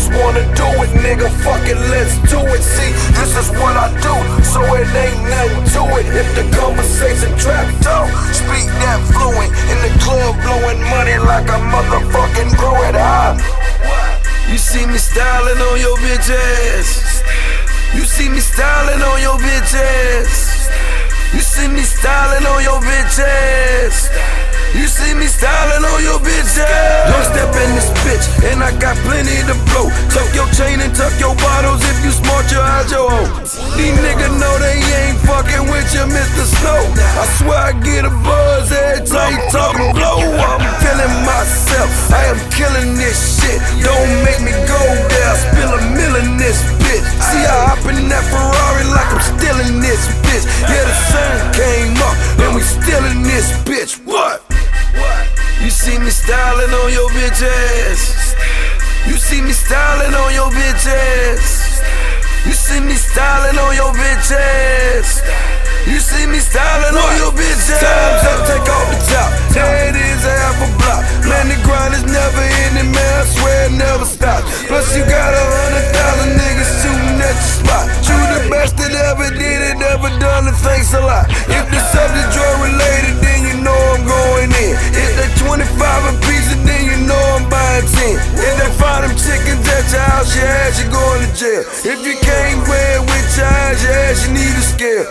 wanna do it, nigga, fuck it, let's do it. See, this is what I do, so it ain't nothing to it. If the conversation trapped out, speak that fluent. In the club blowing money like I motherfucking grow it high. You see me styling on your bitch ass. You see me styling on your bitch ass. You see me styling on your bitch ass. You see me styling on your bitch ass. Don't step in this bitch, and I got plenty to blow. Tuck your chain and tuck your bottles. If you smart, you hide your hoe. These niggas know they ain't fucking with you, Mr. Snow. I swear I get a buzz every time you talking blow. I'm feeling myself, I am killing this shit. Don't make me go there, spill a mill in this bitch. See, I hop in that Ferrari like I'm stealing this bitch. Yeah, the sun came up, and we still in this bitch. What? You see me styling on your bitch ass. You see me styling on your bitch ass. You see me styling on your bitch ass. You see me styling on your bitch ass. Times up, take off the top. There it is, half a block. Man, the grind is never ending, man. I swear it never stops. Plus, you got 100,000 niggas shooting at your spot. You the best that ever did it, ever done it. Thanks a lot. If the subject drug related, then you know I'm going in. If they 25 a piece, then you know I'm buying 10. If they find them chickens at your house, your ass, you going to jail. If you can't wear it with your eyes, your ass, you need a scale.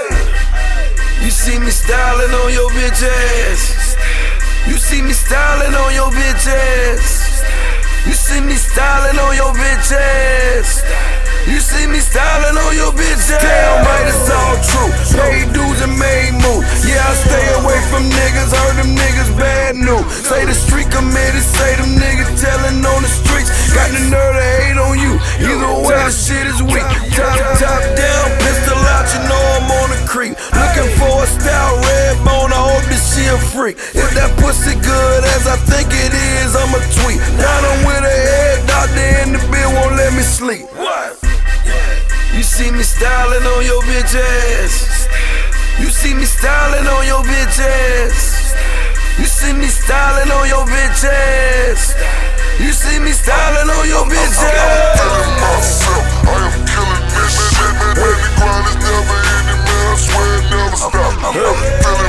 You see me styling on your bitch ass. You see me styling on your bitch ass. You see me styling on your bitch ass. You see me styling on your bitch ass. Damn right, it's all true. Paid dues and made moves. Yeah, I stay away from niggas. Heard them niggas bad news. Say the street committed. Say them niggas telling on the streets. Got the nerve to hate on you. Either way, the shit is weak. Top down, pistol out. You know I'm on the creep. Looking for a style red bone. I hope this shit a freak. If that pussy good as I think it is, I'ma tweet. Down I'm with a head doctor in the bed, won't let me sleep. What? You see me styling on your bitch ass. You see me styling on your bitch ass. You see me styling on your bitch ass. You see me styling on your bitch ass. I'm feeling myself, I am killing this shit. Man, the grind is never ending, man, I swear it never stops. I'm feeling